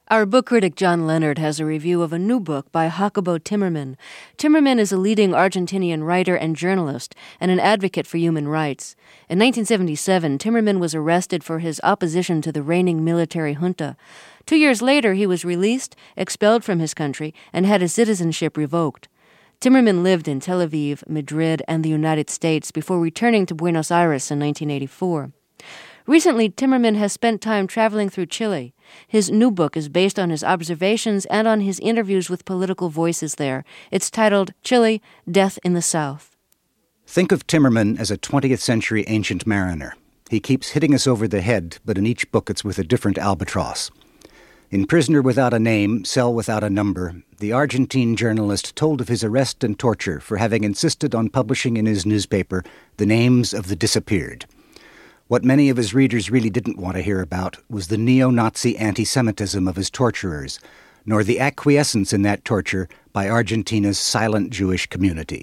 Our book critic John Leonard has a review of a new book by Jacobo Timerman. Timerman is a leading Argentinian writer and journalist and an advocate for human rights. In 1977, Timerman was arrested for his opposition to the reigning military junta. 2 years later, he was released, expelled from his country, and had his citizenship revoked. Timerman lived in Tel Aviv, Madrid, and the United States before returning to Buenos Aires in 1984. Recently, Timerman has spent time traveling through Chile. His new book is based on his observations and on his interviews with political voices there. It's titled Chile, Death in the South. Think of Timerman as a 20th century ancient mariner. He keeps hitting us over the head, but in each book it's with a different albatross. In Prisoner Without a Name, Cell Without a Number, the Argentine journalist told of his arrest and torture for having insisted on publishing in his newspaper the names of the disappeared. What many of his readers really didn't want to hear about was the neo-Nazi anti-Semitism of his torturers, nor the acquiescence in that torture by Argentina's silent Jewish community.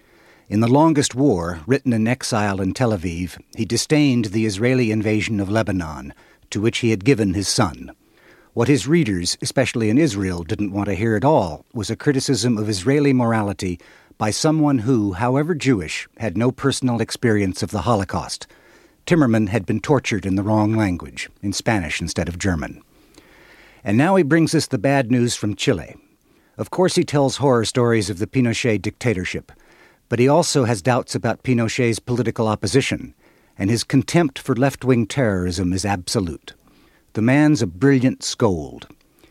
In The Longest War, written in exile in Tel Aviv, he disdained the Israeli invasion of Lebanon, to which he had given his son. What his readers, especially in Israel, didn't want to hear at all was a criticism of Israeli morality by someone who, however Jewish, had no personal experience of the Holocaust. Timerman had been tortured in the wrong language, in Spanish instead of German. And now he brings us the bad news from Chile. Of course he tells horror stories of the Pinochet dictatorship, but he also has doubts about Pinochet's political opposition, and his contempt for left-wing terrorism is absolute. The man's a brilliant scold.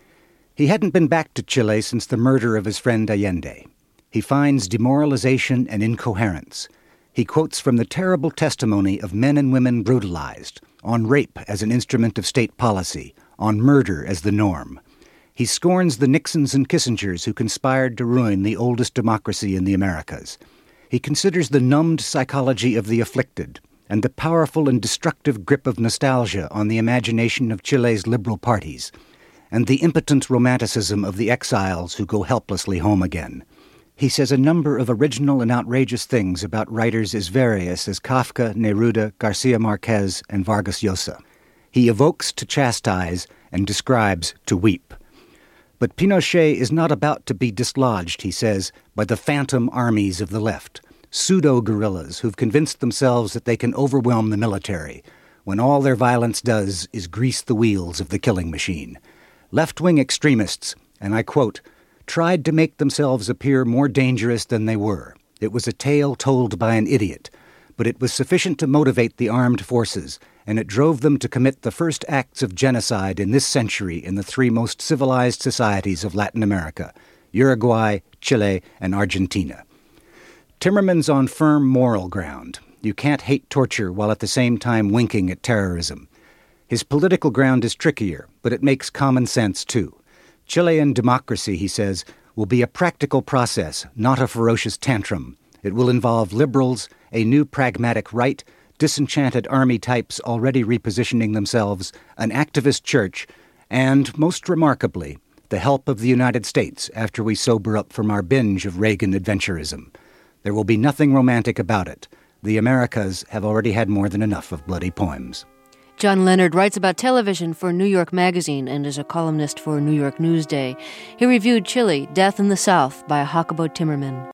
He hadn't been back to Chile since the murder of his friend Allende. He finds demoralization and incoherence. He quotes from the terrible testimony of men and women brutalized, on rape as an instrument of state policy, on murder as the norm. He scorns the Nixons and Kissingers who conspired to ruin the oldest democracy in the Americas. He considers the numbed psychology of the afflicted and the powerful and destructive grip of nostalgia on the imagination of Chile's liberal parties, and the impotent romanticism of the exiles who go helplessly home again. He says a number of original and outrageous things about writers as various as Kafka, Neruda, Garcia Marquez, and Vargas Llosa. He evokes to chastise and describes to weep. But Pinochet is not about to be dislodged, he says, by the phantom armies of the left, pseudo-guerrillas who've convinced themselves that they can overwhelm the military, when all their violence does is grease the wheels of the killing machine. Left-wing extremists, and I quote, tried to make themselves appear more dangerous than they were. It was a tale told by an idiot, but it was sufficient to motivate the armed forces, and it drove them to commit the first acts of genocide in this century in the three most civilized societies of Latin America, Uruguay, Chile, and Argentina. Timerman's on firm moral ground. You can't hate torture while at the same time winking at terrorism. His political ground is trickier, but it makes common sense too. Chilean democracy, he says, will be a practical process, not a ferocious tantrum. It will involve liberals, a new pragmatic right, disenchanted army types already repositioning themselves, an activist church, and, most remarkably, the help of the United States after we sober up from our binge of Reagan adventurism. There will be nothing romantic about it. The Americas have already had more than enough of bloody poems. John Leonard writes about television for New York Magazine and is a columnist for New York Newsday. He reviewed Chile, Death in the South by Jacobo Timerman.